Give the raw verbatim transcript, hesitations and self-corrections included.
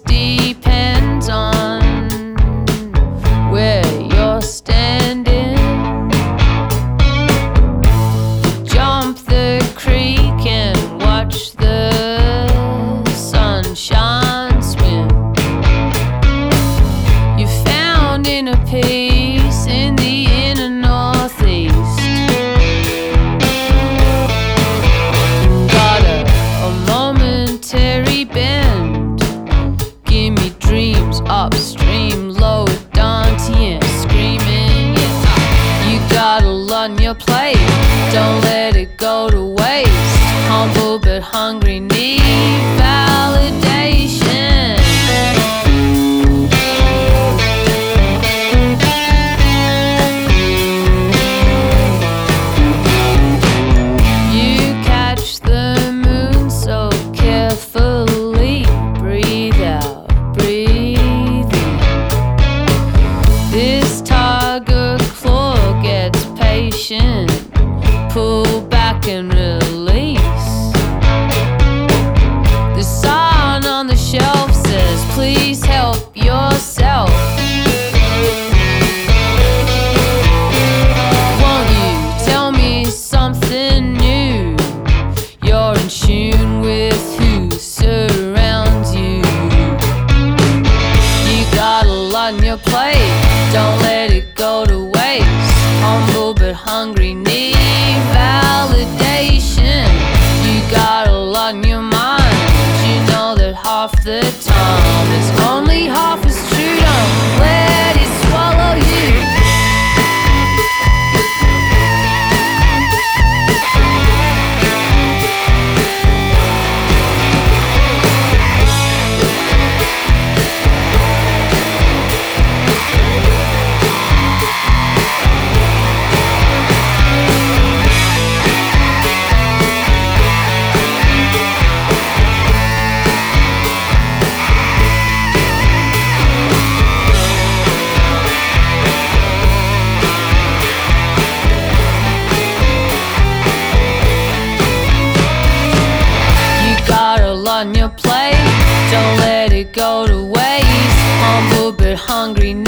just depends on where you're standing. Jump the creek and watch the sunshine swim. You found inner peace in the inner northeast. Got a, a momentary bend. Give me dreams upstream, low Dantian screaming. Yeah. You got a lot on your plate, don't let it go to waste. Humble but hungry, need validation. You catch the moon so carefully. Breathe out, breathe in. This tiger claw gets patient. Pull back and release. The sign on the shelf says, please help yourself. Won't you tell me something new? You're in tune with who surrounds you. You got a lot on your plate, don't let it go to waste. Humble but hungry, need validation. You got a lot on your mind, you know that half the time it's only half as true. Don't let it swallow you. On your plate, don't let it go to waste. Humble but hungry,